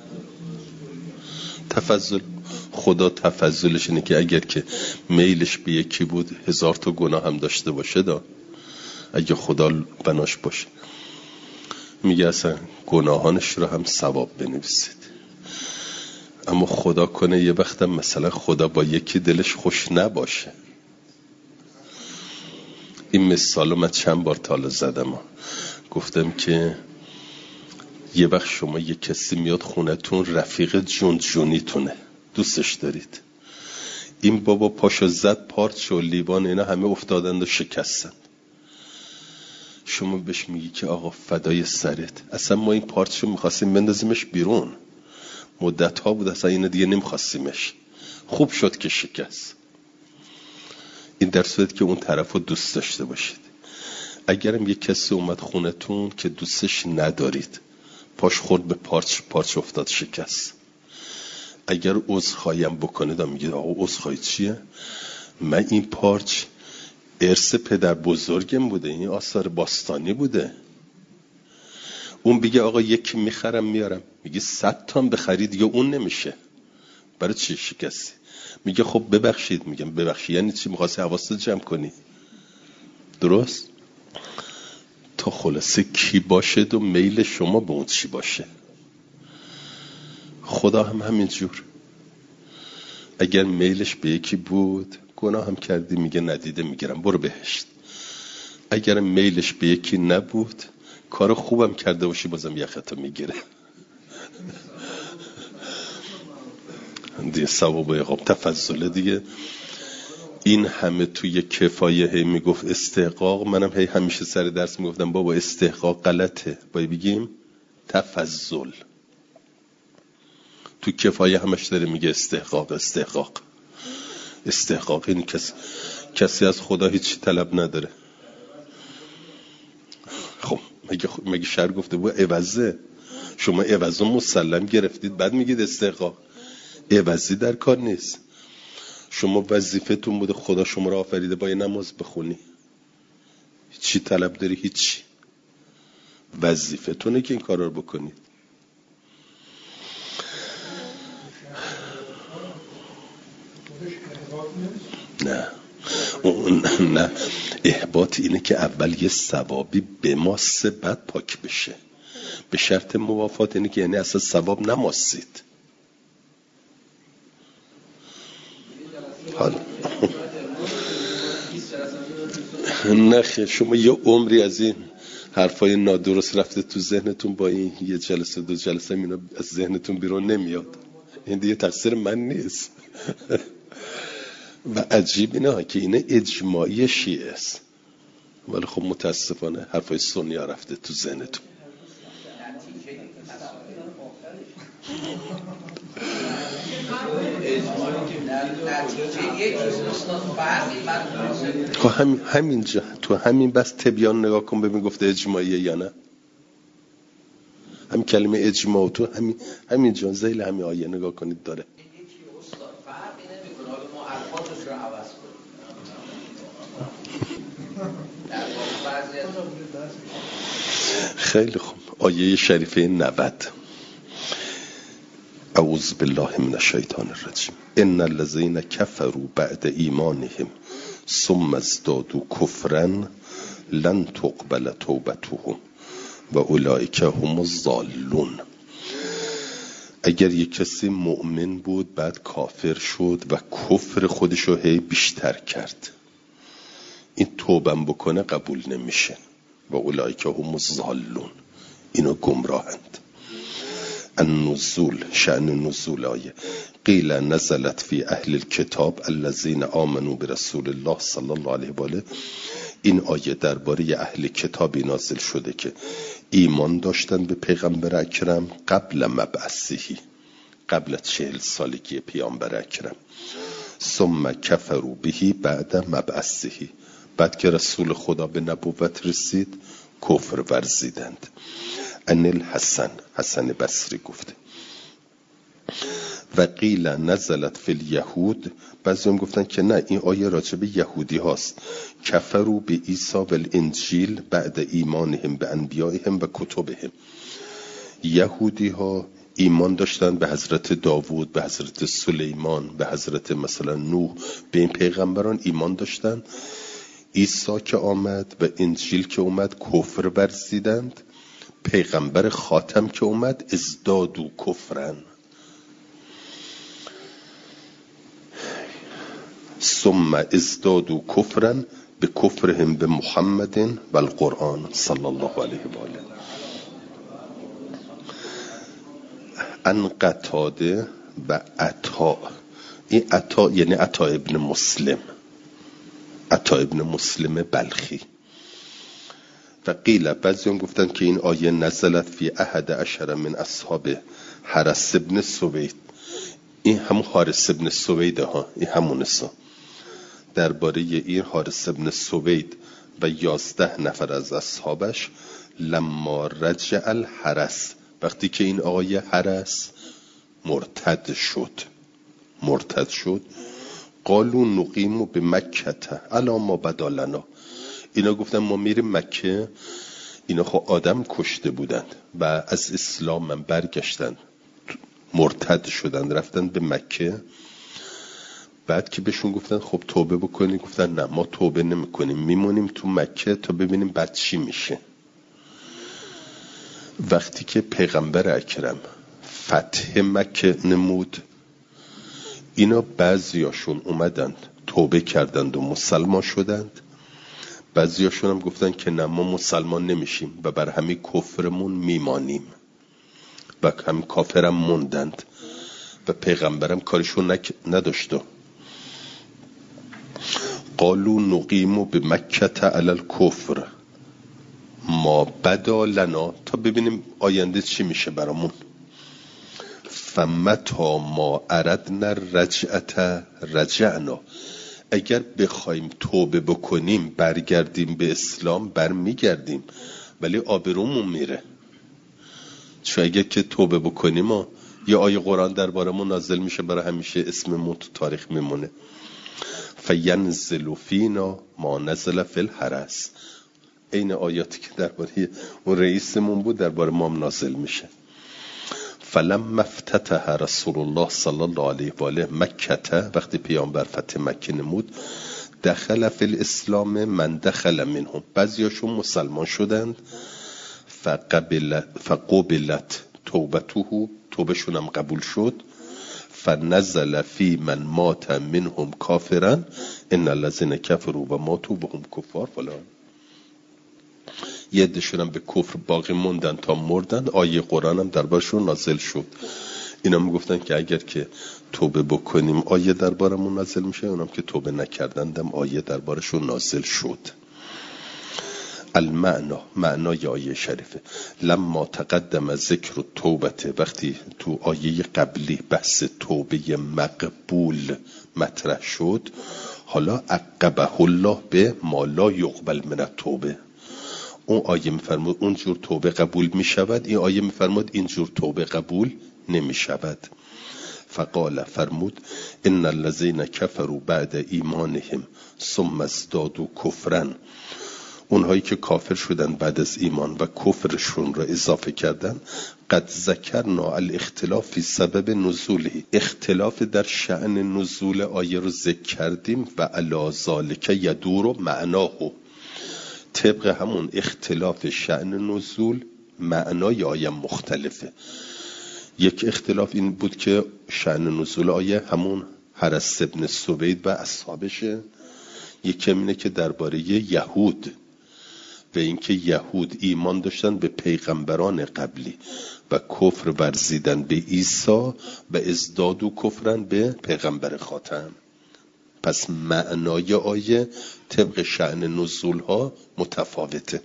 Speaker 1: تفضل خدا، تفضلش اینه که اگر که میلش به یکی بود 1000 تا گناه هم داشته باشه، اگه خدا بناش باشه میگه اصلا گناهانش رو هم ثواب بنویسید. اما خدا کنه یه وقتم مثلا خدا با یکی دلش خوش نباشه. این مثالو من چند بار تالا زدم، گفتم که یه وقت شما یه کسی میاد خونتون، رفیق جونیتونه، دوستش دارید، این بابا پاشو زد، پارچ و لیوان اینا همه افتادند و شکستند. شما بهش میگی که آقا فدای سرت، اصلا ما این پارچ رو میخواستیم بندازیمش بیرون، مدت ها بود اصلا اینو دیگه نمیخواستیمش، خوب شد که شکست. این در صورت که اون طرف رو دوست داشته باشید. اگرم یه کسی اومد خونتون که دوستش ندارید، پاش خورد به پارچ افتاد شکست، اگر عذرخواهیم بکنه میگید آقا عذرخواهی چیه؟ من این پارچ ارث پدر بزرگم بوده، این آثار باستانی بوده. اون بگه آقا یکی میخرم میارم، میگه 100 تا بخرید دیگه اون نمیشه، برای چی شکستی؟ میگه خب ببخشید. میگم ببخشید یعنی چی؟ میخواستی حواست جمع کنی، درست؟ تا خلاصه کی باشه و میل شما به اون چی باشه. خدا هم همین جور، اگر میلش به یکی بود گناه هم کردی میگه ندیده میگیرم برو بهشت. اگر میلش به یکی نبود کار خوبم کرده باشی بازم یخته میگیره. دیگه ثواب و عقاب تفضل دیگه. این همه توی کفایه هی میگفت استحقاق، منم هی همیشه سر درس میگفتم بابا استحقاق غلطه، باید بگیم تفضل. تو کفایه همش داره میگه استحقاق این کسی از خدا هیچی طلب نداره. خب مگه شعر گفته بود عوضه؟ شما عوضو مسلم گرفتید بعد میگید استحقاق. عوضی در کار نیست. شما وظیفتون بوده خدا شما رو آفریده با یه نماز بخونی، چی طلب داری؟ هیچی. وظیفتونه که این کار رو بکنید. نه احباط اینه که اول یه ثوابی به ماسه بعد پاک بشه، به شرط موافات، اینه که یعنی اصلا ثواب نماسید. حالا نه شما یه عمری از این حرفای نادرست رفته تو ذهنتون، با این یه جلسه دو جلسه اینا از ذهنتون بیرون نمیاد. این دیگه تقصیر من نیست. و عجیب اینه که اینه اجماعی شیعه است، ولی خب متاسفانه حرفای سنی ها رفته تو ذهنتون. همینجا تو همین بس تبیان نگاه کن ببین گفته اجماعیه یا نه. همین کلمه اجماع تو همینجا ذیل همین آیه نگاه کنید داره. خیلی خوب. آیه شریفه 90. اعوذ بالله من الشیطان الرجیم. ان الذين كفروا بعد ایمانهم ثم ازدادوا كفرا لن تقبل توبتهم و اولئک هم الضالون. اگر یک کسی مؤمن بود بعد کافر شد و کفر خودشو هی بیشتر کرد، این توبم بکنه قبول نمیشه. و اولئک هم الضالون، اینا گمراهند. النزول، شأن نزول آیه. قیل نزلت فی اهل الكتاب الذین آمنوا برسول الله صلی الله علیه و آله. این آیه درباره اهل کتابی نازل شده که ایمان داشتن به پیغمبر اکرم قبل مبعثه، قبل 40 سالگی پیامبر اکرم. ثم کفروا به بعد مبعثه، بعد که رسول خدا به نبوت رسید کفر ورزیدند. ان الحسن، حسن بصری گفته. و قیل نزلت فی الیهود، بعضی هم گفتن که نه این آیه راجع به یهودی هاست. کفروا به عیسی و الانجیل بعد ایمانهم به انبیائهم و کتبهم. یهودی ها ایمان داشتن به حضرت داوود، به حضرت سلیمان، به حضرت مثلا نوح، به این پیغمبران ایمان داشتن. عیسی که آمد و انجیل که اومد کفر ورزیدند. پیغمبر خاتم که اومد ازدادوا کفرن. ثم ازدادوا کفرن به کفرهم به محمد و القرآن صلی الله علیه و آله. ان قتاده و عطا، این عطا یعنی عطا ابن مسلم، عطا ابن مسلم بلخی. و قیل، بعضی هم گفتن که این آیه نزلت فی 11 من اصحاب حارث ابن سوید. این همون حارث ابن سوید ها، این همون است. درباره این حارث ابن سوید و 11 نفر از اصحابش، لما رجع الحرس، وقتی که این آقای حرس مرتد شد، قالوا نقیم به مکه الا ما بدالنا. اینا گفتن ما میریم مکه. اینا خب آدم کشته بودند و از اسلام من برگشتن، مرتد شدن رفتن به مکه. بعد که بهشون گفتن خب توبه بکنید، گفتن نه ما توبه نمی کنیم، میمونیم تو مکه تا ببینیم بعد چی میشه. وقتی که پیغمبر اکرم فتح مکه نمود، اینا بعضیاشون اومدند توبه کردند و مسلمان شدند. بعضیاشون هم گفتن که نه ما مسلمان نمیشیم و بر همین کفرمون میمانیم و همین کافرم موندند و پیغمبرم کارشون نداشته. قالوا نقیم به مکه علی الکفر ما بدا لنا، تا ببینیم آینده چی میشه برامون. فمتا ما اردنا رجعت رجعنا، اگر بخوایم توبه بکنیم برگردیم به اسلام برمیگردیم، ولی آبرومون میره. چون اگر که توبه بکنیم یا آیه قرآن دربارمون نازل میشه برای همیشه اسممون تو تاریخ میمونه. فینزل فینا ما نزل فی الحرس، این آیاتی که درباره اون رئیسمون بود درباره ما هم نازل میشه. فلما افتتح رسول الله صلی الله علیه و آله مکه، وقتی پیامبر فتح مکه نمود، دخل فی الاسلام من دخل منهم، بعضیاشون مسلمان شدند. فقبلت توبته، توبهشون هم قبول شد. فنزل فی من مات منهم کافرا ان الذين كفروا و ماتوا وهم کفار فلان. یه عده‌شون هم به کفر باقی موندن تا مردن، آیه قرآن هم دربارشون نازل شد. اینا میگفتن که اگر که توبه بکنیم آیه دربارمون نازل میشه، اونم که توبه نکردندم آیه دربارشون نازل شد. المعنا، معنای آیه شریفه، لما تقدم ذکر توبته، وقتی تو آیه قبلی بحث توبه مقبول مطرح شد، حالا عقبه الله به ما لا یقبل من التوبه. اون آیه میفرمود اونجور توبه قبول میشود، این آیه میفرمود اینجور توبه قبول نمیشود. فقال، فرمود ان الذين كفروا بعد ایمانهم ثم ازدادوا کفرا، اونهایی که کافر شدن بعد از ایمان و کفرشون را اضافه کردن، قد ذکرنا الاختلاف فی سبب نزوله، اختلاف در شأن نزول آیه رو ذکر کردیم و علی ذالک یدور معناه، طبق همون اختلاف شأن نزول معنای آیه مختلفه. یک اختلاف این بود که شأن نزول آیه همون حرس ابن سوید و اصحابشه، یکی اینه که درباره یهود و اینکه یهود ایمان داشتن به پیغمبران قبلی و کفر ورزیدن به عیسی و ازداد و کفرن به پیغمبر خاتم. پس معنای آیه طبق شأن نزول ها متفاوته.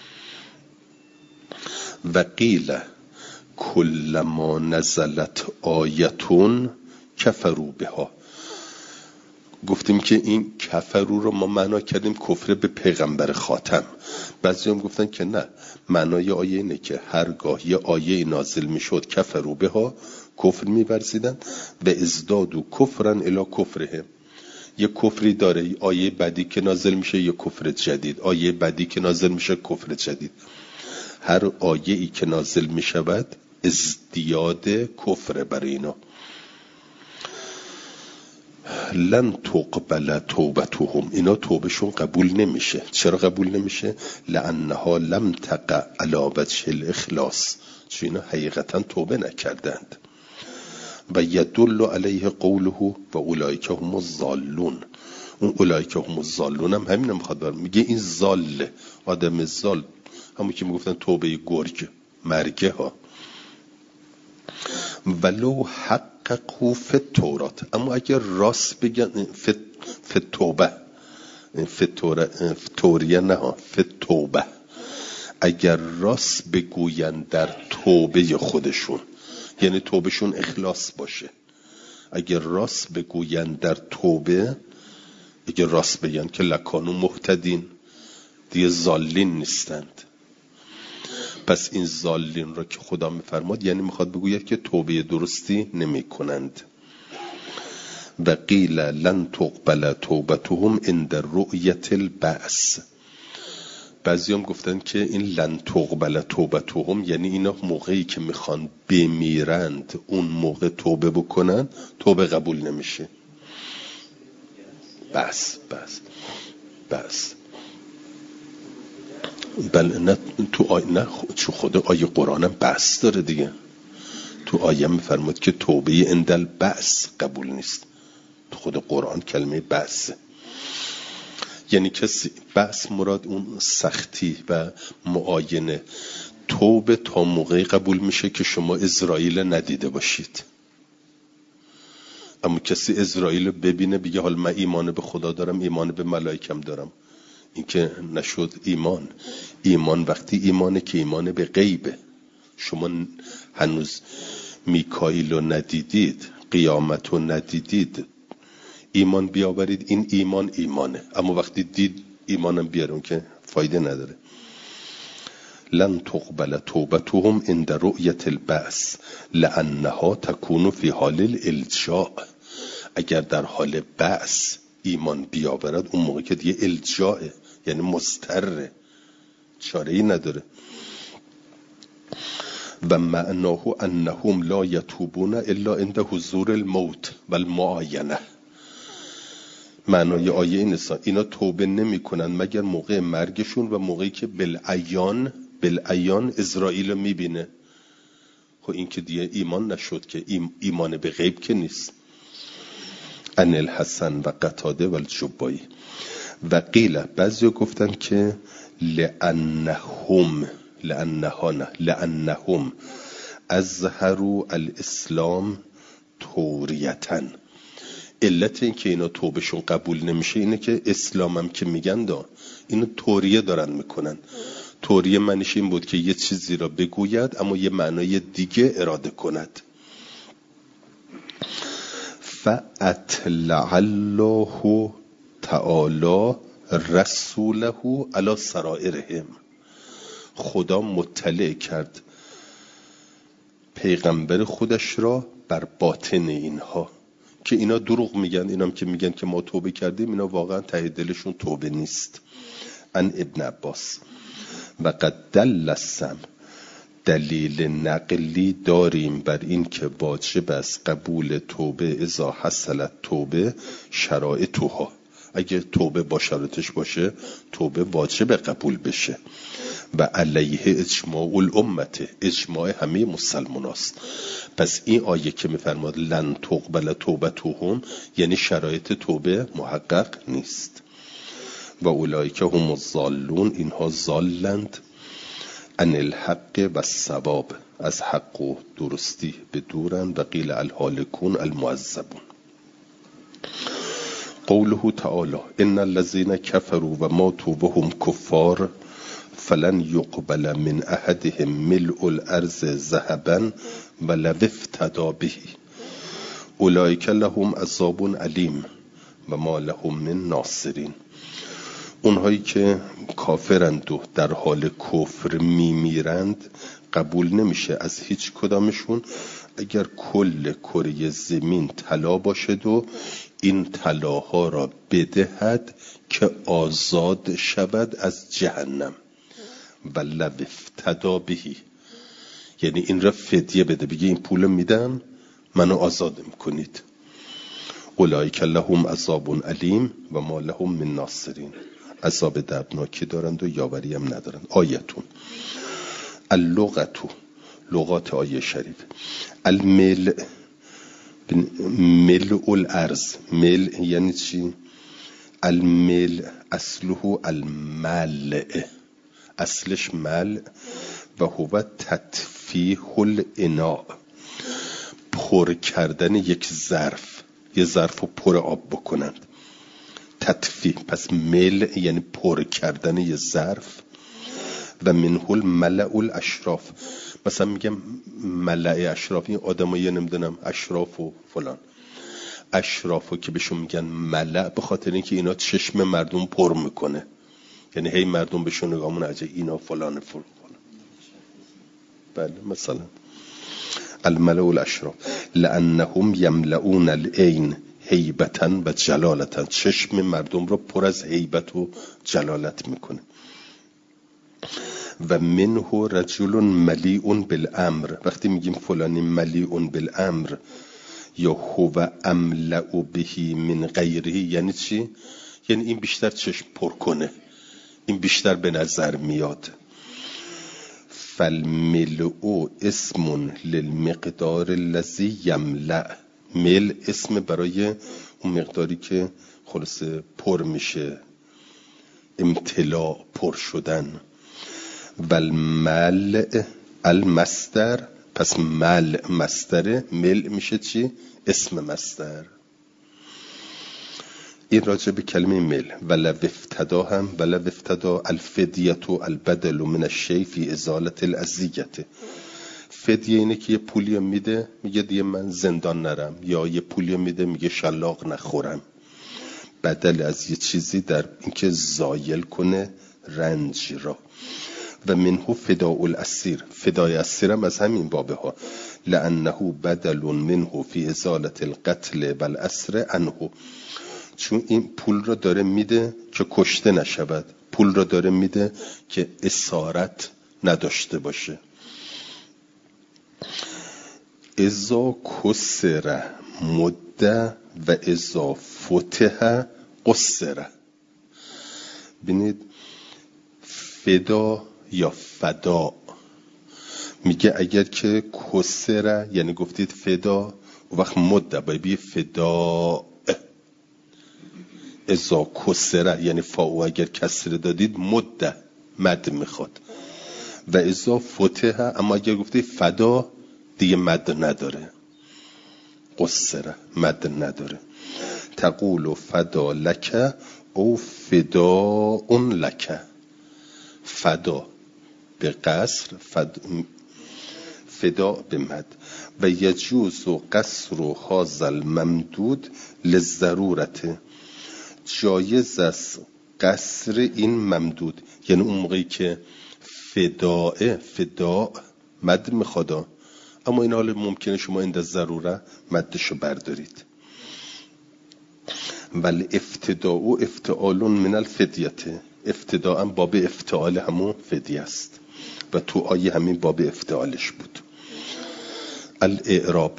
Speaker 1: و قیل کلما نزلت آیتون کفروا بها، گفتیم که این کفرو رو ما معنا کردیم کفر به پیغمبر خاتم. بعضی هم گفتن که نه، معنای آیه اینه که هرگاه یه آیه نازل میشد کفرو بها، کفر می‌ورزیدن، و ازداد و کفرن الی کفره، یه کفری داره، آیه بعدی که نازل میشه یه کفر جدید، آیه بعدی که نازل میشه کفر جدید. هر آیه ای که نازل میشود ازدیاد کفر برای اینا. لن تقبل توبتهم، اینا توبشون قبول نمیشه. چرا قبول نمیشه؟ لانها لم تقع علی وجه الاخلاص، چون اینا حقیقتا توبه نکردند. و یدل علیه قوله و اولئک هم الضالون، اون اولئک هم الضالون هم همین میخواد میگه این ضال، آدم ضال، همون که میگفتن توبه گرگ مرگه ها. ولو حققوا فی التورات، اما اگر راست بگن فی توبه، فی توریه نه ها، فی توبه، اگر راست بگوین در توبه خودشون، یعنی توبهشون اخلاص باشه، اگر راست بگوین در توبه، اگر راست بگن که لکانو مهتدین، دیگه ضالین نیستند. پس این ضالین را که خدا میفرماد یعنی میخواد بگوید که توبه درستی نمی کنند. و قیل لن تقبل توبتهم عند رؤیت البعث، بعضی هم گفتن که این لن تقبل توبتهم یعنی اینا موقعی که میخوان بمیرند اون موقع توبه بکنن، توبه قبول نمیشه. بس بله، نه تو آیه، نه چون خود آیه قرآن هم بحث داره دیگه. تو آیه میفرمود که توبه اندل بحث قبول نیست، تو خود قرآن کلمه بحثه، یعنی کسی بحث مراد اون سختی و معاینه. توبه تا موقعی قبول میشه که شما اسرائیل ندیده باشید. اما کسی اسرائیل ببینه بگه حالا من ایمان به خدا دارم، ایمان به ملائکم دارم، این که نشد ایمان. ایمان وقتی ایمانه که ایمان به غیبه. شما هنوز میکائیل رو ندیدید، قیامت رو ندیدید، ایمان بیاورید، این ایمانه، اما وقتی دید ایمانم بیارون که فایده نداره. لن تقبل توبتهم عند رؤیت البعث لانها تكون فی حال الالجاء، اگر در حال بعث ایمان بیاورد اون موقع که دیگه الجاءه، یعنی مضطره، چاره‌ای نداره. و معناه انهم لا یتوبون الا عند حضور الموت و المعاینه، معنای آیه این است اینا توبه نمی کنن مگر موقع مرگشون و موقعی که بالعیان اسرائیل می بینه. خب این که دیگه ایمان نشد، که ایمان به غیب که نیست. ان الحسن و قتاده و الجبایی. و قیل بعضی گفتن که لأنهم اظهروا الاسلام توریتن. علت این که اینا توبهشون قبول نمیشه اینه که اسلامم که میگن اینو توریه دارن میکنن. توریه معنیش این بود که یه چیزی را بگوید اما یه معنای دیگه اراده کند. فاطلع الله تعالی رسوله علی سرائرهم. خدا مطلع کرد پیغمبر خودش را بر باطن اینها که اینا دروغ میگن. اینام که میگن که ما توبه کردیم، اینا واقعا ته دلشون توبه نیست. ان ابن عباس و قد دل السم، دلیل نقلی داریم بر این که واجب است قبول توبه اذا حصلت توبه شرایطها. اگه توبه با شرایطش باشه توبه واجب قبول بشه. و علیه اجماع الامت، اجماع همه مسلمان است. پس این آیه که میفرماد لن تقبل توبتهم یعنی شرایط توبه محقق نیست. و اولئک هم الضالون، اینها ضالند، عن الحق و الصواب، از حق و درستی بدورند. و قیل الهالکون المعذبون. قوله تعالی ان الذين كفروا و ماتوا وهم كفار فلن يقبل من احدهم ملء الارض ذهبا ولو افتدى به اولئک لهم عذاب علیم و ما لهم من ناصرین. اونهایی که کافرند و در حال کفر میمیرند قبول نمیشه از هیچ کدامشون اگر کل کره زمین طلا باشد و این طلاها را بدهد که آزاد شود از جهنم. و لو افتدی به، یعنی این را فدیه بده، بگه این پول میدم منو آزاد میکنید. اولئک لهم عذاب علیم و ما لهم من ناصرین. عذاب دردناکی دارند و یاوری هم ندارند. آیتون اللغتو، لغات آیه شریف. الملء، ملء الارض. ملء یعنی چی؟ الملء اصله الملء، اصلش ملء و هو تطفیح الاناء، پر کردن یک ظرف، یه ظرف رو پر آب بکنند. تطفیح، پس ملء یعنی پر کردن یه ظرف. و منه الملأ الاشراف، مثلا میگم ملأ اشراف، این آدمایی نمیدونم اشراف و فلان، اشرافو که بهشون میگن ملأ به خاطر اینکه اینا چشم مردم پر میکنه، یعنی هی مردم بهشون نگاه میکنن عجب اینا فلان فلان. بله مثلا الملأ الاشراف لانهم یملؤون العین هیبتا و جلالتا، چشم مردم رو پر از هیبت و جلالت میکنه. و منه رجل ملیء بالامر، وقتی میگیم فلانی ملیء بالامر یا هو املأ به من غیره یعنی چی؟ یعنی این بیشتر چشم پر کنه، این بیشتر به نظر میاد. فالملء اسم للمقدار الذی یملأ، مل اسم برای اون مقداری که خلاصه پر میشه، امتلاء، پر شدن. و الملء المصدر، پس ملء مصدره، ملء میشه چی؟ اسم مصدر. این راجع به کلمه مل. ولو افتدا هم، ولو افتدا الفدیه البدل من الشیء فی ازاله الاذیه. فدیه اینه که یه پولی میده میگه دیگه من زندان نرم، یا یه پولی میده میگه شلاق نخورم، بدل از یه چیزی در اینکه زایل کنه رنج را. و منه فداء الاسیر، فدای اسیر هم از همین بابه ها، لانه بدل منه فی ازاله القتل والاسر عنه، چون این پول را داره میده که کشته نشود، پول را داره میده که اسارت نداشته باشه. اذا کسر مده و اذا فتح قصر. ببینید فدا یا فدا میگه اگر که کسر یعنی گفتید فدا، وقت مده باید بی فدا، ازا کسره یعنی فاو اگر کسره دادید مد میخواد. و ازا فتحه اما اگر گفته فدا دیگه مد نداره، قصره مد نداره. تقول فدا لک او فداء لک، فدا به قصر، فدا به مد. و یجوز و قصر و هازل ممدود للضرورت، جایز است قصر این ممدود، یعنی اون موقعی که فداء مد میخواد، اما این حال ممکنه شما این در ضروره مدشو بردارید. ولی افتداء افتعال من الفدیه، افتداء هم باب افتعال همون فدیه است و تو آیه همین باب افتعالش بود. الاعراب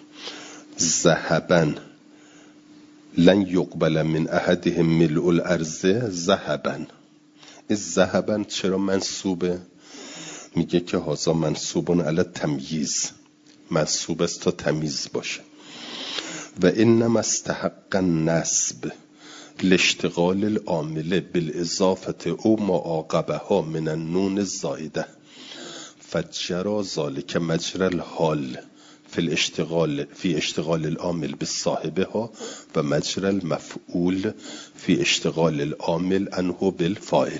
Speaker 1: ذهبا لن یقبل من احدهم ملء الارض ذهبا. این ذهبا چرا منصوبه؟ میگه که هذا منصوبون علی تمییز، منصوب است تا تمیز باشه. و انما استحق النصب لاشتغال العامل بالاضافه او ما عاقبها من النون الزائده، فجرى ذلك مجرى الحال في اشتغال العامل بالصاحبها و مجرى المفعول في اشتغال العامل عنه بالفاعل.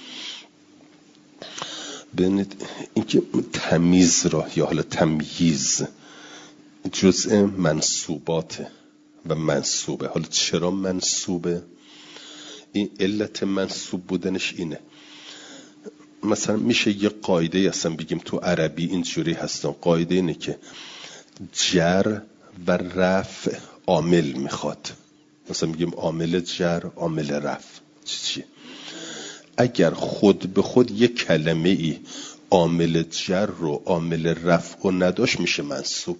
Speaker 1: ببینید اینکه تمیز را یا حالا تمییز جزء منصوباته و منصوبه. حالا چرا منصوبه؟ این علت منصوب بودنش اینه. مثلا میشه یه قاعده اصلا بگیم تو عربی اینجوری هستن، قاعده اینه که جر و رفع عامل میخواد. مثلا میگیم عامل جر عامل رفع چی؟ اگر خود به خود یک کلمه ای عامل جر و عامل رفع و نداشت میشه منصوب،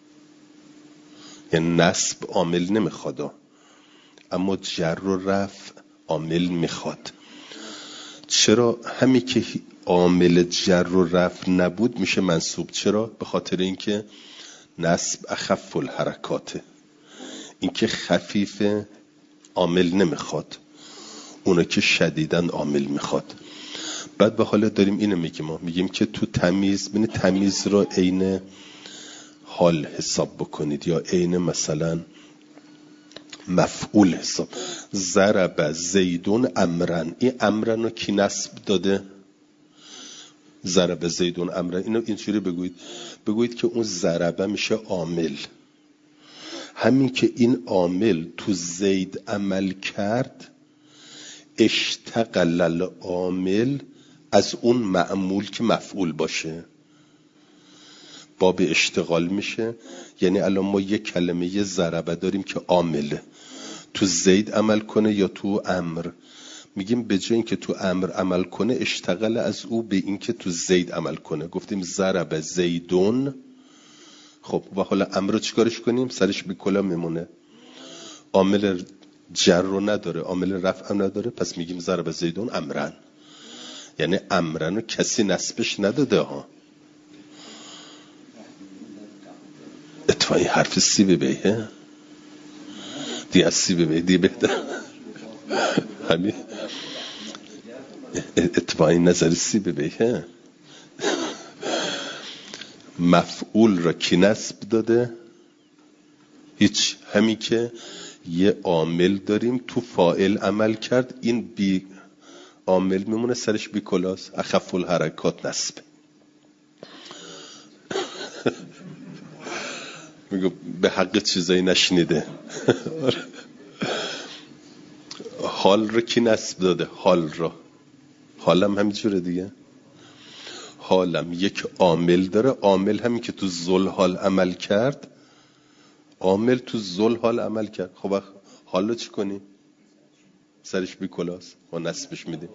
Speaker 1: یعنی نصب عامل نمیخواد اما جر و رفع عامل میخواد. چرا؟ همین که عامل جر و رفع نبود میشه منصوب. چرا؟ به خاطر اینکه نصب اخف الحرکاته، اینکه خفیف عامل نمیخواد، اونو که شدیدن عامل میخواد. بعد به حالا داریم اینو میگیم که تو تمیز، ببین تمیز رو عین حال حساب بکنید یا عین مثلا مفعول حساب. ضرب زیدون امرن، این امرن رو کی نصب داده؟ ضرب زیدون امرن. اینو اینجوری بگویید که اون ضربه میشه عامل. همین که این عامل تو زید عمل کرد اشتغل العامل از اون معمول که مفعول باشه، باب اشتغال میشه. یعنی الان ما یک کلمه یه ضربه داریم که عامله، تو زید عمل کنه یا تو امر، میگیم به جای اینکه تو امر عمل کنه اشتغل از او به اینکه تو زید عمل کنه. گفتیم ضرب زیدون. خب و حالا امر رو چیکارش کنیم؟ سرش بی کلا میمونه، عامل جر رو نداره، عامل رفع هم نداره، پس میگیم ضرب زیدون امرن. یعنی امرن رو کسی نصبش نداده ها. اتفاقی حرف سی ببیه دی از سی ببیه دی بهتر همین اتفاقی نظر سی ببیه. مفعول را کی نصب داده؟ هیچ. همین که یه عامل داریم تو فاعل عمل کرد، این بی عامل میمونه، سرش بی کلاس، اخف الحرکات نصب. میگو به حق چیزایی نشنیده. حال رو کی نصب داده؟ حال را. حالم همینجوره دیگه. حالم یک عامل داره، عامل همین که تو ذل حال عمل کرد، عامل تو ذل حال عمل کرد. خب حال رو چی کنی؟ سرش بی کلاس ما نصبش میدیم.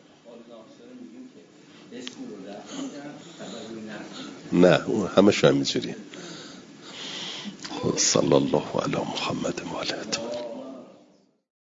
Speaker 1: نه همه شو همینجوری. صلی الله علی محمد و آله.